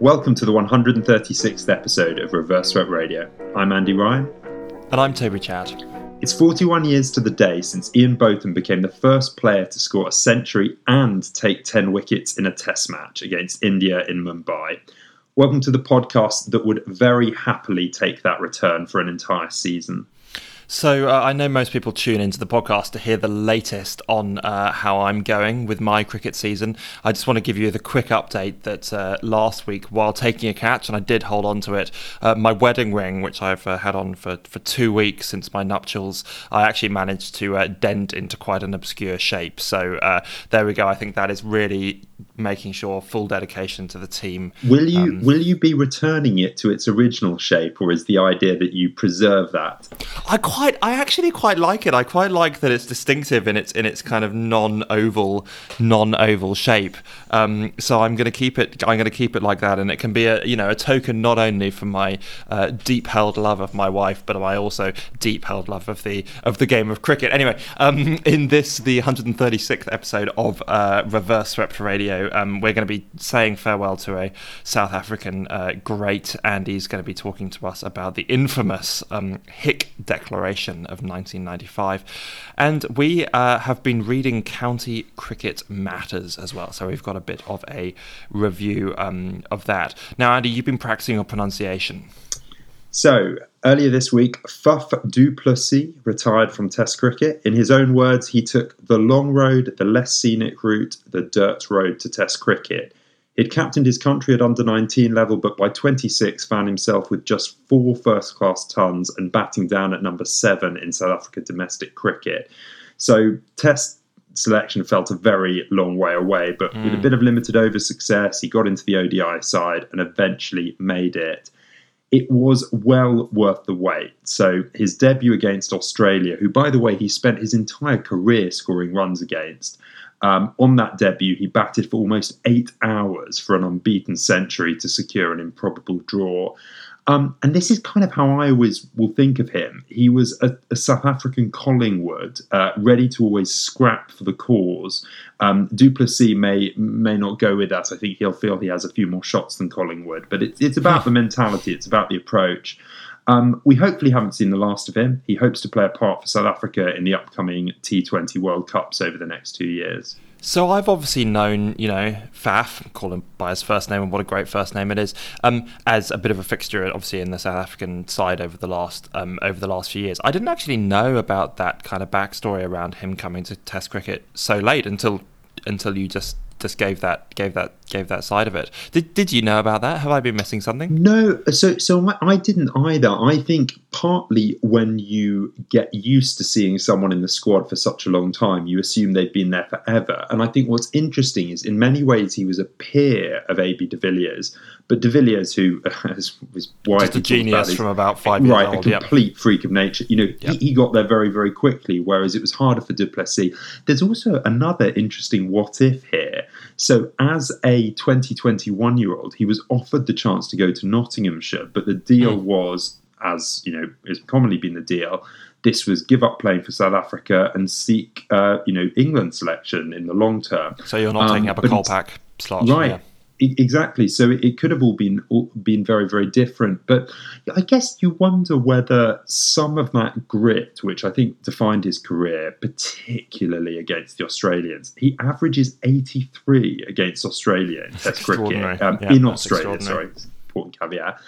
Welcome to the 136th episode of Reverse Swept Radio. I'm Andy Ryan. And I'm Toby Chad. It's 41 years to the day since Ian Botham became the first player to score a century and take 10 wickets in a test match against India in Mumbai. Welcome to the podcast that would very happily take that return for an entire season. So I know most people tune into the podcast to hear the latest on how I'm going with my cricket season. I just want to give you the quick update that last week, while taking a catch, and I did hold on to it, my wedding ring, which I've had on for 2 weeks since my nuptials, I actually managed to dent into quite an obscure shape. So there we go. I think that is really making sure full dedication to the team. Will you be returning it to its original shape, or is the idea that you preserve that? I actually quite like it. I quite like that it's distinctive in its kind of non-oval shape. So I'm going to keep it. I'm going to keep it like that, and it can be a token not only for my deep-held love of my wife, but my also deep-held love of the game of cricket. Anyway, in the 136th episode of Reverse Swept Radio, we're going to be saying farewell to a South African great. Andy's going to be talking to us about the infamous Hick Declaration of 1995, and we have been reading County Cricket Matters as well, so we've got a bit of a review of that. Now, Andy, you've been practicing your pronunciation. So, earlier this week, Faf du Plessis retired from Test cricket. In his own words, he took the long road, the less scenic route, the dirt road to Test cricket. He'd captained his country at under-19 level, but by 26 found himself with just 4 first-class tons and batting down at number 7 in South Africa domestic cricket. So Test selection felt a very long way away, but with a bit of limited over success, he got into the ODI side and eventually made it. It was well worth the wait. So his debut against Australia, who, by the way, he spent his entire career scoring runs against, on that debut, he batted for almost 8 hours for an unbeaten century to secure an improbable draw. And this is kind of how I always will think of him. He was a South African Collingwood, ready to always scrap for the cause. Du Plessis may not go with that. I think he'll feel he has a few more shots than Collingwood. But it's about the mentality. It's about the approach. We hopefully haven't seen the last of him. He hopes to play a part for South Africa in the upcoming T20 World Cups over the next 2 years. So I've obviously known, Faf, call him by his first name, and what a great first name it is, as a bit of a fixture, obviously, in the South African side over the last few years. I didn't actually know about that kind of backstory around him coming to Test cricket so late until you just gave that side of it. Did you know about that? Have I been missing something? No, so I didn't either. I think partly when you get used to seeing someone in the squad for such a long time, you assume they've been there forever. And I think what's interesting is in many ways he was a peer of AB de Villiers, but de Villiers, who was widely just a genius from about 5 years right, old, a complete freak of nature. He got there very, very quickly, whereas it was harder for du Plessis. There's also another interesting what if here. So as a 21-year-old, he was offered the chance to go to Nottinghamshire, but the deal was, as has commonly been the deal, this was give up playing for South Africa and seek, England selection in the long term. So you're not taking up a Kolpak slot, right? Yeah. Exactly. So it could have all been very, very different. But I guess you wonder whether some of that grit, which I think defined his career, particularly against the Australians, he averages 83 against Australia in Test cricket. In Australia, sorry, important caveat.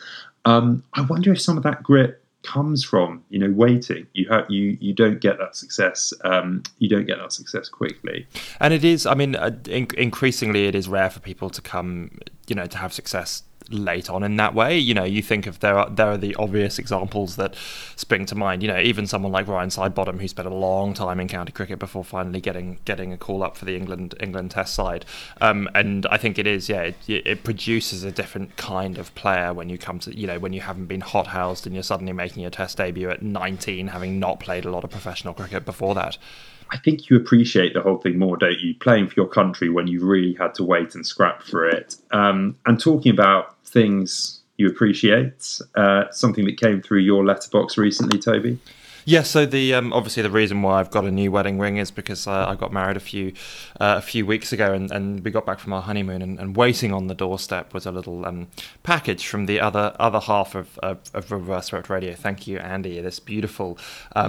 I wonder if some of that grit comes from waiting. You don't get that success. You don't get that success quickly. And it is. I mean, increasingly, it is rare for people to come. To have success late on in that way. You think of there are the obvious examples that spring to mind. Even someone like Ryan Sidebottom, who spent a long time in county cricket before finally getting a call up for the England Test side. And I think it is. It produces a different kind of player when you come to when you haven't been hothoused and you're suddenly making your Test debut at 19, having not played a lot of professional cricket before that. I think you appreciate the whole thing more, don't you? Playing for your country when you really had to wait and scrap for it. And talking about things you appreciate, something that came through your letterbox recently, Toby. Yeah, so the obviously the reason why I've got a new wedding ring is because I got married a few weeks ago, and we got back from our honeymoon, and waiting on the doorstep was a little package from the other half of Reverse Swept Radio. Thank you, Andy. This beautiful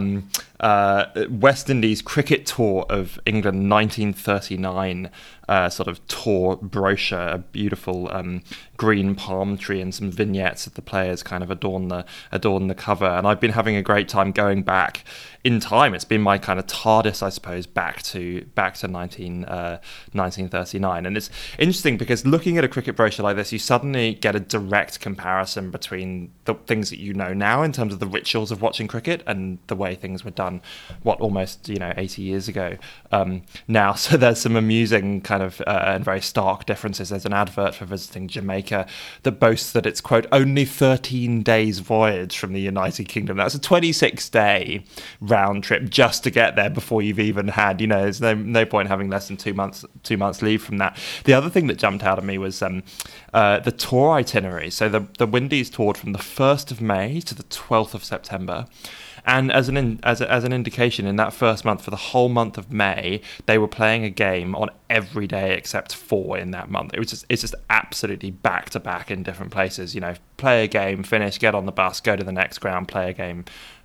West Indies cricket tour of England 1939 sort of tour brochure, a beautiful green palm tree and some vignettes of the players kind of adorn the cover. And I've been having a great time going back in time. It's been my kind of TARDIS, I suppose, back to 1939. And it's interesting because looking at a cricket brochure like this, you suddenly get a direct comparison between the things that you know now in terms of the rituals of watching cricket and the way things were done, almost 80 years ago now. So there's some amusing kind of and very stark differences. There's an advert for visiting Jamaica that boasts that it's, quote, only 13 days voyage from the United Kingdom. That's a 26-day round trip just to get there before you've even had, there's no point having less than 2 months leave from that. The other thing that jumped out at me was the tour itinerary. So the Windies toured from the 1st of May to the 12th of September. And as an indication, in that first month, for the whole month of May, they were playing a game on every day except 4 in that month. It's just absolutely back to back in different places. Play a game, finish, get on the bus, go to the next ground, play a game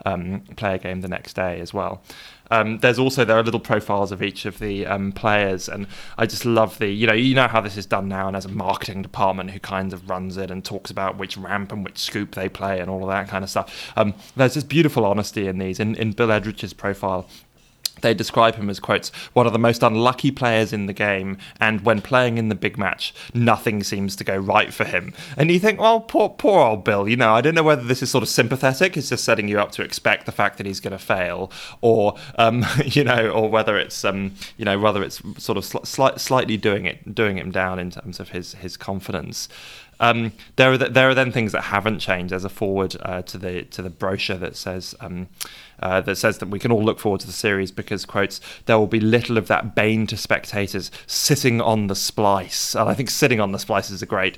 the next day as well. There are little profiles of each of the players, and I just love the how this is done now, and there's a marketing department who kind of runs it and talks about which ramp and which scoop they play and all of that kind of stuff. There's this beautiful honesty in these. In Bill Edrich's profile, they describe him as, quotes, one of the most unlucky players in the game, and when playing in the big match, nothing seems to go right for him. And you think, well, poor old Bill, I don't know whether this is sort of sympathetic, it's just setting you up to expect the fact that he's going to fail, or, or whether it's, sort of slightly doing him down in terms of his confidence. There are then things that haven't changed. There's a forward to the brochure that says that we can all look forward to the series because, quotes, there will be little of that bane to spectators sitting on the splice. And I think sitting on the splice is a great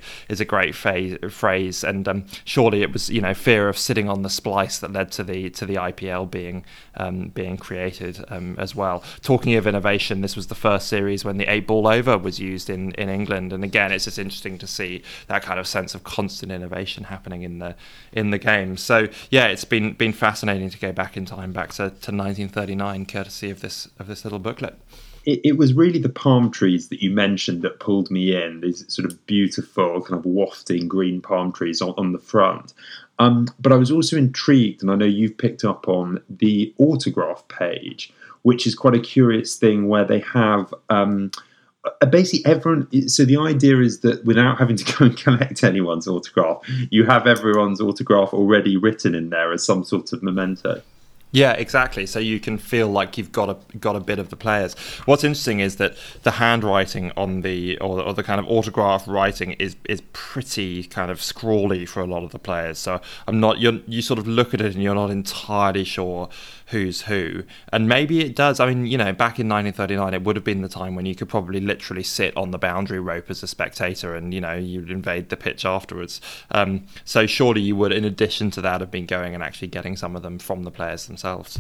phrase. And surely it was fear of sitting on the splice that led to the IPL being created as well. Talking of innovation, this was the first series when the 8-ball over was used in England, and again, it's just interesting to see that kind of sense of constant innovation happening in the game. So yeah, it's been fascinating to go back in time, back to 1939, courtesy of this little booklet. It was really the palm trees that you mentioned that pulled me in. These sort of beautiful, kind of wafting green palm trees on the front. But I was also intrigued, and I know you've picked up on the autograph page, which is quite a curious thing where they have basically everyone. So the idea is that without having to go and collect anyone's autograph, you have everyone's autograph already written in there as some sort of memento. Yeah, exactly. So you can feel like you've got a bit of the players. What's interesting is that the handwriting on the or the kind of autograph writing is pretty kind of scrawly for a lot of the players. So you sort of look at it and you're not entirely sure who's who. And maybe it does. I mean, back in 1939, it would have been the time when you could probably literally sit on the boundary rope as a spectator, and you'd invade the pitch afterwards. So surely you would, in addition to that, have been going and actually getting some of them from the players themselves.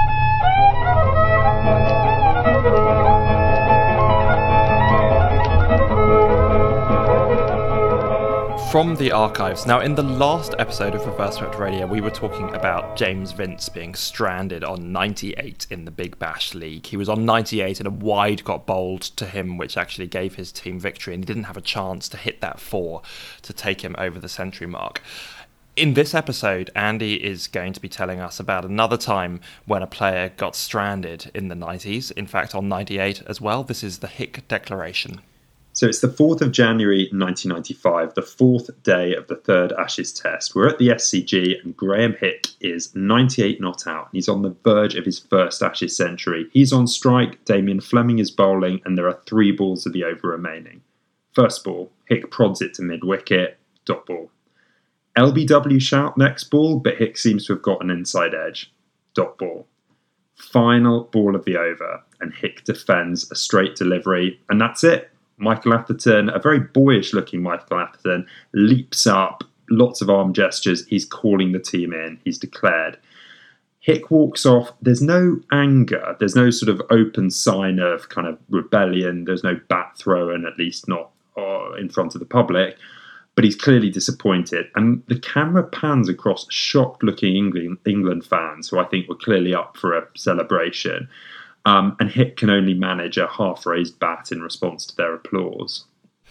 From the archives. Now, in the last episode of Reverse Swept Radio, we were talking about James Vince being stranded on 98 in the Big Bash League. He was on 98 and a wide got bowled to him, which actually gave his team victory, and he didn't have a chance to hit that 4 to take him over the century mark. In this episode, Andy is going to be telling us about another time when a player got stranded in the 90s, in fact on 98 as well. This is the Hick Declaration. So it's the 4th of January 1995, the 4th day of the 3rd Ashes Test. We're at the SCG and Graham Hick is 98 not out. He's on the verge of his first Ashes century. He's on strike, Damien Fleming is bowling, and there are 3 balls of the over remaining. First ball, Hick prods it to mid-wicket, dot ball. LBW shout next ball, but Hick seems to have got an inside edge, dot ball. Final ball of the over, and Hick defends a straight delivery, and that's it. Michael Atherton, a very boyish-looking Michael Atherton, leaps up, lots of arm gestures. He's calling the team in. He's declared. Hick walks off. There's no anger. There's no sort of open sign of kind of rebellion. There's no bat throwing, at least not in front of the public. But he's clearly disappointed. And the camera pans across shocked-looking England fans, who I think were clearly up for a celebration. And Hick can only manage a half-raised bat in response to their applause.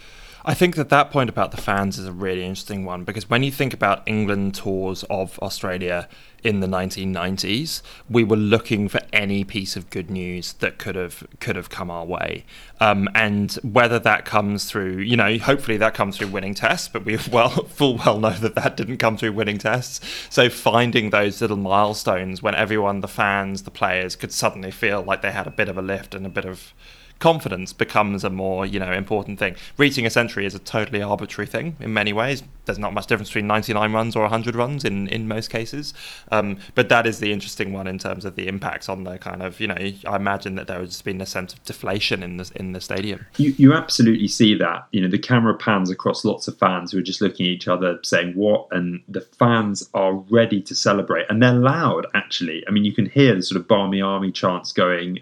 I think that point about the fans is a really interesting one, because when you think about England tours of Australia in the 1990s, we were looking for any piece of good news that could have come our way. And whether that comes through, hopefully that comes through winning tests, but we full well know that didn't come through winning tests. So finding those little milestones when everyone, the fans, the players, could suddenly feel like they had a bit of a lift and a bit of confidence becomes a more, important thing. Reaching a century is a totally arbitrary thing in many ways. There's not much difference between 99 runs or 100 runs in most cases. But that is the interesting one in terms of the impacts on the kind of, I imagine that there has been a sense of deflation in the stadium. You absolutely see that. The camera pans across lots of fans who are just looking at each other saying, what? And the fans are ready to celebrate. And they're loud, actually. I mean, you can hear the sort of Barmy Army chants going,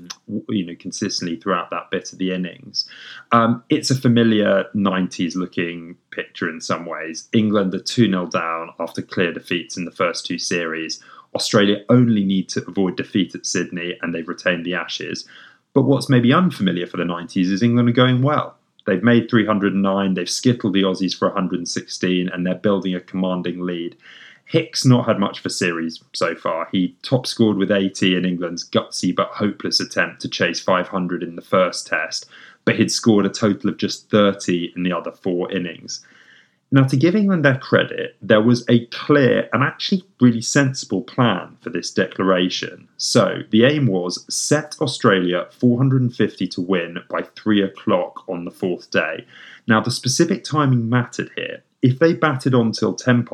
consistently throughout that bit of the innings. It's a familiar 90s looking picture in some ways. England are 2-0 down after clear defeats in the first two series. Australia only need to avoid defeat at Sydney and they've retained the Ashes. But what's maybe unfamiliar for the 90s is England are going well. They've made 309, they've skittled the Aussies for 116 and they're building a commanding lead. Hick's not had much of a series so far. He top scored with 80 in England's gutsy but hopeless attempt to chase 500 in the first test, but he'd scored a total of just 30 in the other 4 innings. Now, to give England their credit, there was a clear and actually really sensible plan for this declaration. So the aim was set Australia 450 to win by 3 o'clock on the 4th day. Now, the specific timing mattered here. If they batted on till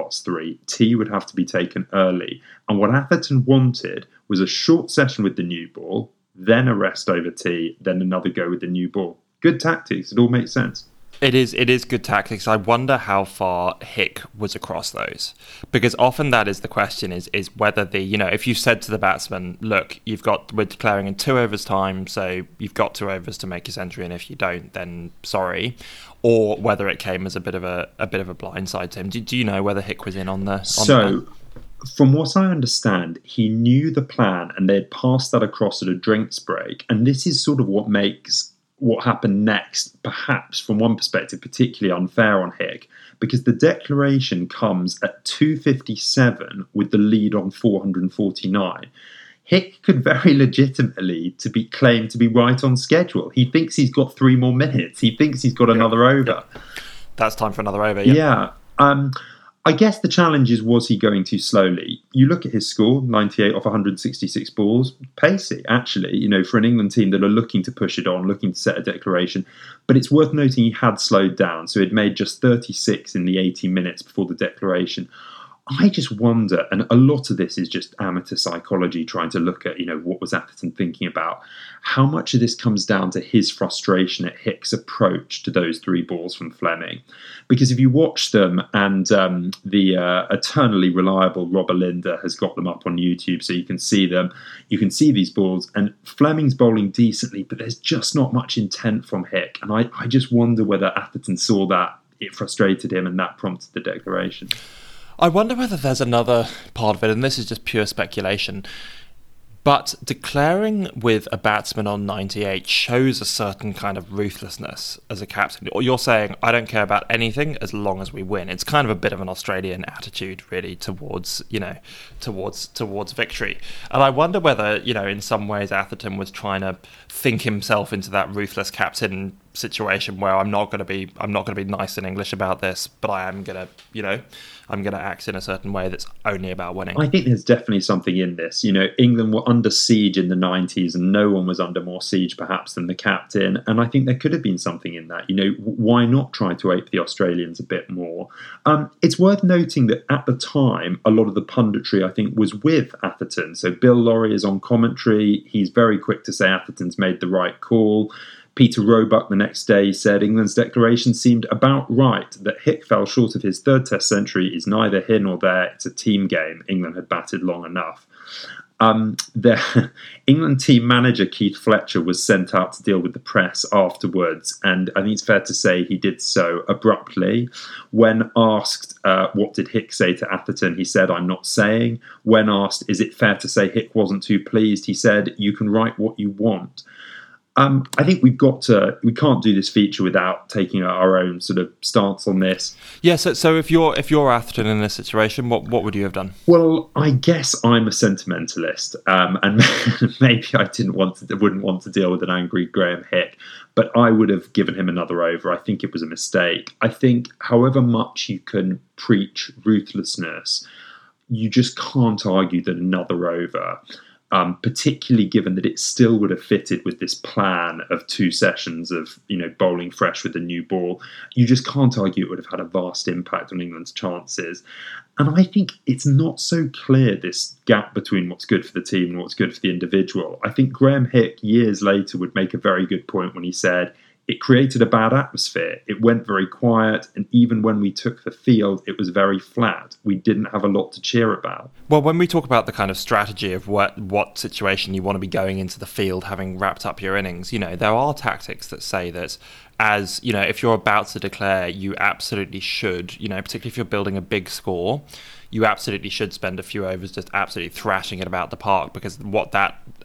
3, tea would have to be taken early. And what Atherton wanted was a short session with the new ball, then a rest over tea, then another go with the new ball. Good tactics. It all makes sense. It is good tactics. I wonder how far Hick was across those, because often that is the question: is whether if you said to the batsman, look, we're declaring in 2 overs time, so you've got 2 overs to make a century, and if you don't, then sorry, or whether it came as a bit of a blindside to him. Do you know whether Hick was in on the? From what I understand, he knew the plan, and they had passed that across at a drinks break, and this is sort of what makes what happened next, perhaps from one perspective, particularly unfair on Hick, because the declaration comes at 2:57 with the lead on 449. Hick could very legitimately be claimed to be right on schedule. He thinks he's got 3 more minutes. He thinks he's got another over. That's time for another over. Yeah. I guess the challenge is, was he going too slowly? You look at his score, 98 off 166 balls, pacey, actually, for an England team that are looking to push it on, looking to set a declaration. But it's worth noting he had slowed down, so he'd made just 36 in the 80 minutes before the declaration. I just wonder, and a lot of this is just amateur psychology trying to look at, what was Atherton thinking about, how much of this comes down to his frustration at Hick's approach to those 3 balls from Fleming. Because if you watch them, and the eternally reliable Robert Linder has got them up on YouTube so you can see them, you can see these balls, and Fleming's bowling decently, but there's just not much intent from Hick. And I just wonder whether Atherton saw that, it frustrated him, and that prompted the declaration. I wonder whether there's another part of it, and this is just pure speculation, but declaring with a batsman on 98 shows a certain kind of ruthlessness as a captain. Or you're saying, I don't care about anything as long as we win. It's kind of a bit of an Australian attitude, really, towards victory. And I wonder whether, in some ways Atherton was trying to think himself into that ruthless captain situation where I'm not going to be nice and English about this, but I am going to act in a certain way that's only about winning. I think there's definitely something in this. England were under siege in the 90s, and no one was under more siege perhaps than the captain. And I think there could have been something in that. Why not try to ape the Australians a bit more? It's worth noting that at the time, a lot of the punditry, I think, was with Atherton. So Bill Lawry is on commentary. He's very quick to say Atherton's made the right call. Peter Roebuck the next day said England's declaration seemed about right, that Hick fell short of his 3rd Test century is neither here nor there, it's a team game, England had batted long enough. The England team manager Keith Fletcher was sent out to deal with the press afterwards, and I think it's fair to say he did so abruptly. When asked what did Hick say to Atherton, he said, "I'm not saying." When asked, is it fair to say Hick wasn't too pleased, he said, "You can write what you want." I think we can't do this feature without taking our own sort of stance on this. Yeah, so if you're Atherton in this situation, what would you have done? Well, I guess I'm a sentimentalist, and maybe I wouldn't want to deal with an angry Graham Hick, but I would have given him another over. I think it was a mistake. I think however much you can preach ruthlessness, you just can't argue that another over, particularly given that it still would have fitted with this plan of 2 sessions of, bowling fresh with a new ball. You just can't argue it would have had a vast impact on England's chances. And I think it's not so clear, this gap between what's good for the team and what's good for the individual. I think Graham Hick, years later, would make a very good point when he said, it created a bad atmosphere. It went very quiet, and even when we took the field, it was very flat. We didn't have a lot to cheer about. Well, when we talk about the kind of strategy of what situation you want to be going into the field, having wrapped up your innings, there are tactics that say that as, if you're about to declare, you absolutely should, particularly if you're building a big score, you absolutely should spend a few overs just absolutely thrashing it about the park, because what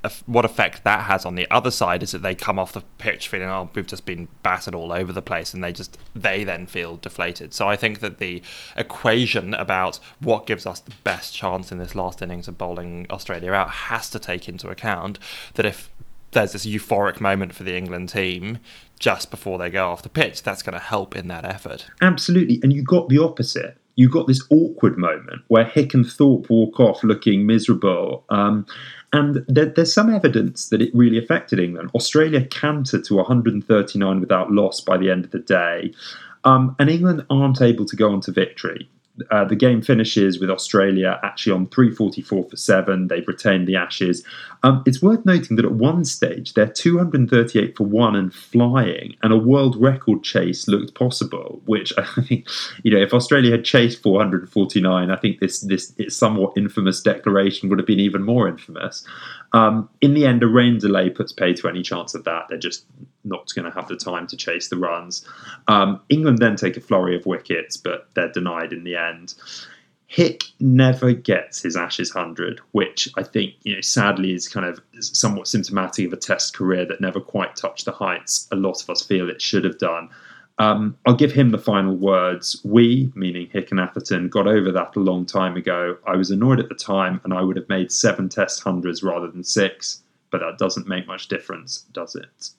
effect that has on the other side is that they come off the pitch feeling, oh, we've just been battered all over the place, and they then feel deflated. So I think that the equation about what gives us the best chance in this last innings of bowling Australia out has to take into account that if there's this euphoric moment for the England team just before they go off the pitch, that's going to help in that effort. Absolutely, and you got the opposite. You got this awkward moment where Hick and Thorpe walk off looking miserable. And there's some evidence that it really affected England. Australia cantered to 139 without loss by the end of the day. And England aren't able to go on to victory. The game finishes with Australia actually on 344 for 7. They've retained the Ashes. It's worth noting that at one stage, they're 238 for 1 and flying, and a world record chase looked possible, which I think, if Australia had chased 449, I think this somewhat infamous declaration would have been even more infamous. In the end, a rain delay puts pay to any chance of that. They're just not going to have the time to chase the runs. England then take a flurry of wickets, but they're denied in the end. Hick never gets his Ashes 100, which I think, sadly is kind of somewhat symptomatic of a Test career that never quite touched the heights a lot of us feel it should have done. I'll give him the final words. We, meaning Hick and Atherton, got over that a long time ago. I was annoyed at the time, and I would have made 7 Test hundreds rather than 6, but that doesn't make much difference, does it?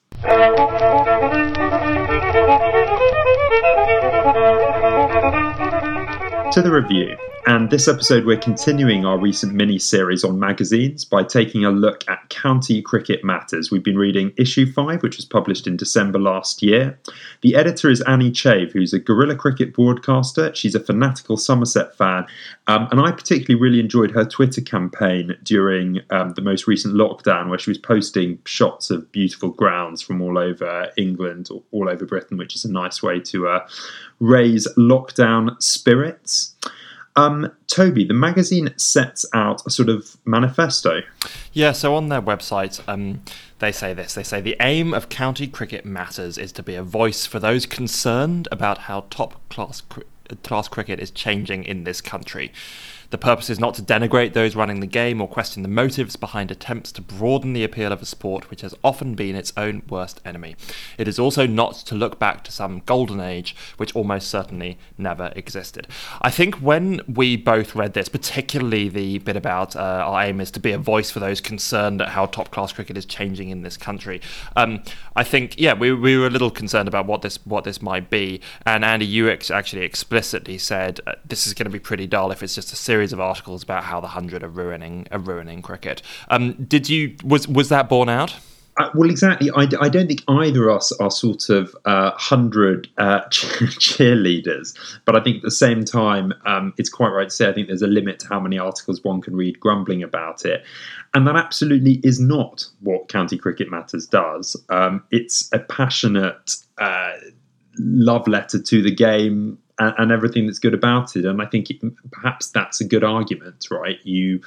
To the review. And this episode, we're continuing our recent mini-series on magazines by taking a look at County Cricket Matters. We've been reading issue 5, which was published in December last year. The editor is Annie Chave, who's a guerrilla cricket broadcaster. She's a fanatical Somerset fan. And I particularly really enjoyed her Twitter campaign during the most recent lockdown, where she was posting shots of beautiful grounds from all over England, or all over Britain, which is a nice way to raise lockdown spirits. Toby, the magazine sets out a sort of manifesto. Yeah, so on their website, they say this. They say, the aim of County Cricket Matters is to be a voice for those concerned about how top-class cricket is changing in this country. The purpose is not to denigrate those running the game or question the motives behind attempts to broaden the appeal of a sport which has often been its own worst enemy. It is also not to look back to some golden age which almost certainly never existed. I think when we both read this, particularly the bit about our aim is to be a voice for those concerned at how top-class cricket is changing in this country, I think, we were a little concerned about what this might be. And Andy, you actually explicitly said this is going to be pretty dull if it's just a series of articles about how the 100 are ruining cricket. Was that borne out? Well, exactly. I don't think either of us are sort of 100 cheerleaders, but I think at the same time, it's quite right to say I think there's a limit to how many articles one can read grumbling about it. And that absolutely is not what County Cricket Matters does. It's a passionate love letter to the game and everything that's good about it. And I think perhaps that's a good argument, right? You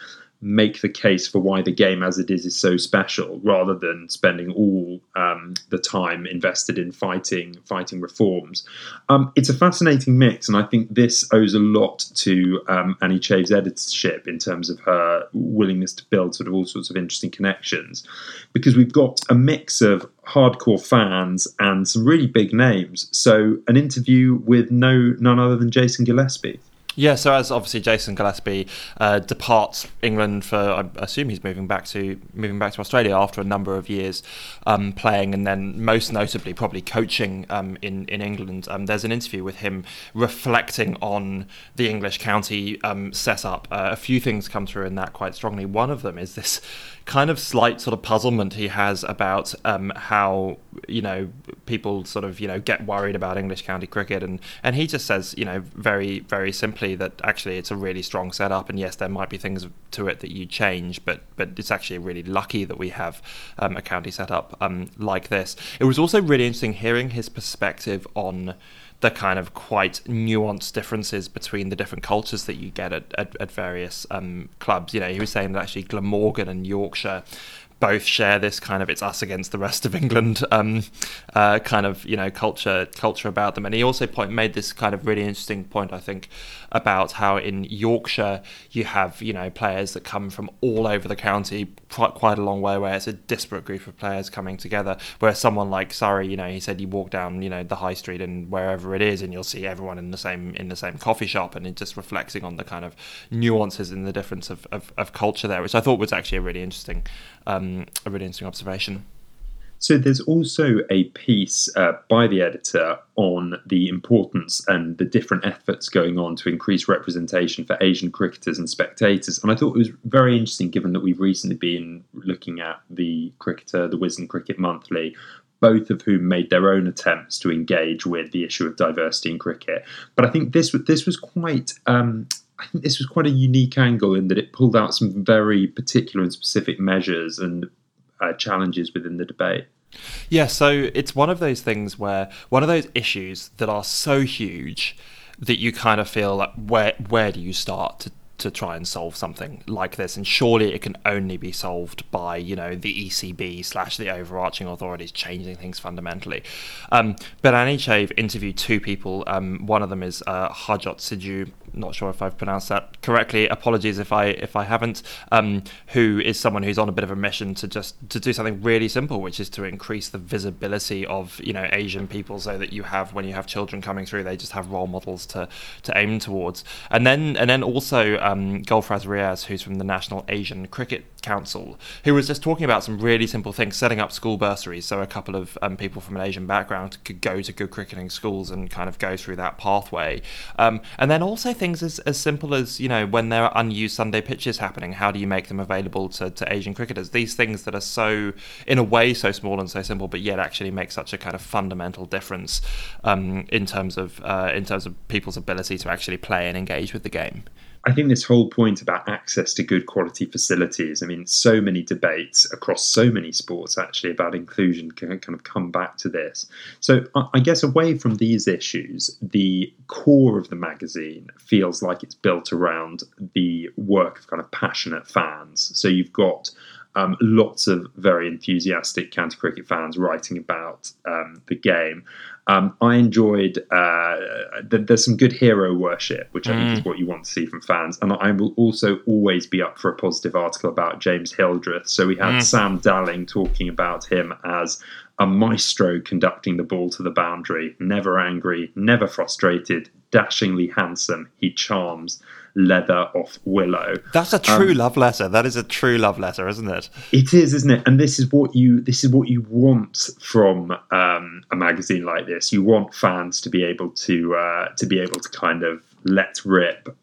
make the case for why the game as it is so special, rather than spending all the time invested in fighting reforms. It's a fascinating mix, and I think this owes a lot to Annie Chave's editorship in terms of her willingness to build sort of all sorts of interesting connections, because we've got a mix of hardcore fans and some really big names. So an interview with none other than Jason Gillespie. Yeah, so as obviously Jason Gillespie departs England for, I assume he's moving back to Australia after a number of years playing, and then most notably probably coaching in England. There's an interview with him reflecting on the English county setup. A few things come through in that quite strongly. One of them is this kind of slight sort of puzzlement he has about how, people sort of, get worried about English county cricket, and he just says, very, very simply that actually it's a really strong setup, and yes, there might be things to it that you change, but it's actually really lucky that we have a county setup like this. It was also really interesting hearing his perspective on the kind of quite nuanced differences between the different cultures that you get at various clubs. He was saying that actually Glamorgan and Yorkshire both share this kind of it's us against the rest of England kind of culture about them. And he also made this kind of really interesting point, I think, about how in Yorkshire you have players that come from all over the county quite a long way, where it's a disparate group of players coming together. Whereas someone like Surrey, he said you walk down the high street and wherever it is, and you'll see everyone in the same coffee shop, and it just reflecting on the kind of nuances in the difference of culture there, which I thought was actually a really interesting observation. So there's also a piece by the editor on the importance and the different efforts going on to increase representation for Asian cricketers and spectators. And I thought it was very interesting, given that we've recently been looking at the Cricketer, the Wisden Cricket Monthly, both of whom made their own attempts to engage with the issue of diversity in cricket. But I think this was quite a unique angle, in that it pulled out some very particular and specific measures and challenges within the debate. Yeah, so it's one of those things where one of those issues that are so huge that you kind of feel like where do you start to try and solve something like this? And surely it can only be solved by the ECB / the overarching authorities changing things fundamentally. But Annie Chave interviewed two people. One of them is Harjot Siju. Not sure if I've pronounced that correctly. Apologies if I haven't. Who is someone who's on a bit of a mission to do something really simple, which is to increase the visibility of Asian people, so that when you have children coming through, they just have role models to aim towards. And then also Gulfraz Riaz, who's from the National Asian Cricket Council, who was just talking about some really simple things, setting up school bursaries, so a couple of people from an Asian background could go to good cricketing schools and kind of go through that pathway. And then also things as simple as, when there are unused Sunday pitches happening, how do you make them available to Asian cricketers? These things that are so, in a way, so small and so simple, but yet actually make such a kind of fundamental difference in terms of people's ability to actually play and engage with the game. I think this whole point about access to good quality facilities, so many debates across so many sports actually about inclusion can kind of come back to this. So I guess away from these issues, the core of the magazine feels like it's built around the work of kind of passionate fans. So you've got lots of very enthusiastic county cricket fans writing about the game. I enjoyed there's some good hero worship, which I think is what you want to see from fans. And I will also always be up for a positive article about James Hildreth. So we had Sam Dalling talking about him as a maestro conducting the ball to the boundary, never angry, never frustrated, dashingly handsome. He charms leather off willow. That's a true love letter. That is a true love letter, isn't it? It is, isn't it? And this is what you want from a magazine like this. You want fans to be able to kind of let rip.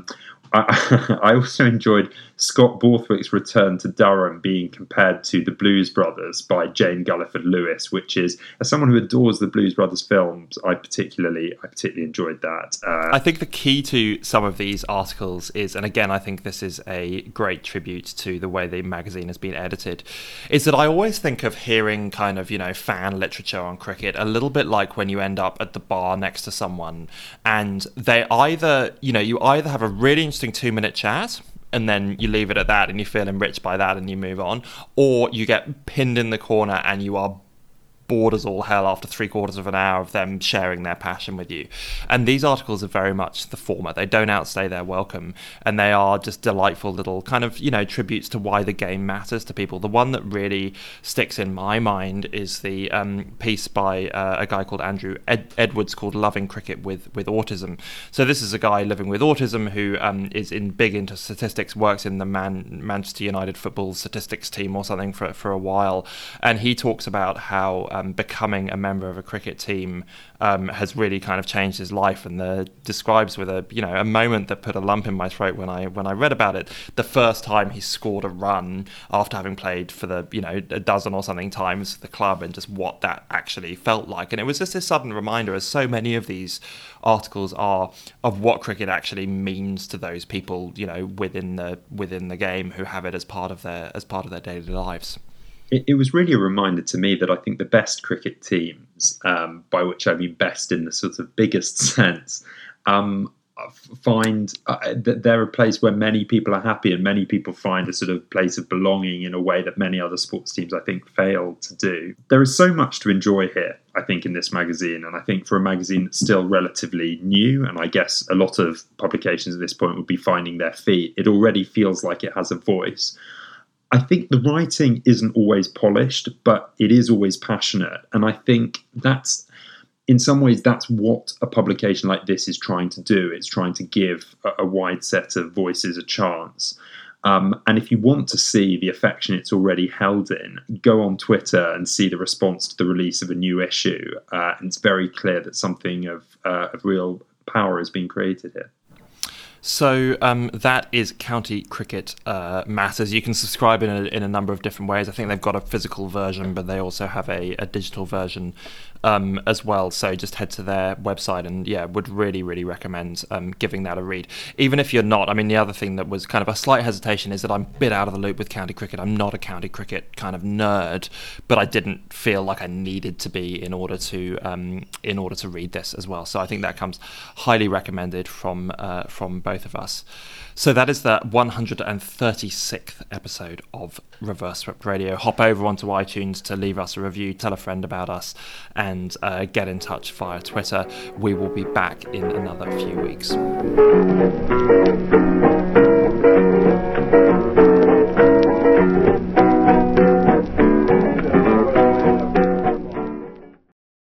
I also enjoyed Scott Borthwick's return to Durham being compared to the Blues Brothers by Jane Gulliford Lewis, which is, as someone who adores the Blues Brothers films, I particularly enjoyed that. I think the key to some of these articles is, and again, I think this is a great tribute to the way the magazine has been edited, is that I always think of hearing kind of, fan literature on cricket a little bit like when you end up at the bar next to someone and they either, you either have a really interesting 2-minute chat and then you leave it at that and you feel enriched by that and you move on, or you get pinned in the corner and you are bored as all hell after 3/4 of an hour of them sharing their passion with you. And these articles are very much the former. They don't outstay their welcome, and they are just delightful little kind of, tributes to why the game matters to people. The one that really sticks in my mind is the piece by a guy called Andrew Edwards called Loving Cricket with Autism. So this is a guy living with autism who is big into statistics, works in the Manchester United football statistics team or something for a while, and he talks about how becoming a member of a cricket team has really kind of changed his life, and describes with a moment that put a lump in my throat when I read about it. The first time he scored a run after having played for a dozen or something times for the club, and just what that actually felt like. And it was just this sudden reminder, as so many of these articles are, of what cricket actually means to those people within the game who have it as part of their daily lives. It was really a reminder to me that I think the best cricket teams, by which I mean best in the sort of biggest sense, find that they're a place where many people are happy, and many people find a sort of place of belonging in a way that many other sports teams, I think, fail to do. There is so much to enjoy here, I think, in this magazine. And I think for a magazine that's still relatively new, and I guess a lot of publications at this point would be finding their feet, it already feels like it has a voice. I think the writing isn't always polished, but it is always passionate. And I think that's, in some ways, that's what a publication like this is trying to do. It's trying to give a wide set of voices a chance. And if you want to see the affection it's already held in, go on Twitter and see the response to the release of a new issue. And it's very clear that something of real power has been created here. So that is County Cricket Matters. You can subscribe in a number of different ways. I think they've got a physical version, but they also have a digital version as well. So just head to their website, and would really, really recommend giving that a read. Even if you're not, I mean, the other thing that was kind of a slight hesitation is that I'm a bit out of the loop with county cricket. I'm not a county cricket kind of nerd, but I didn't feel like I needed to be in order to read this as well. So I think that comes highly recommended from both of us. So that is the 136th episode of Reverse Swept Radio. Hop over onto iTunes to leave us a review, tell a friend about us, and get in touch via Twitter. We will be back in another few weeks.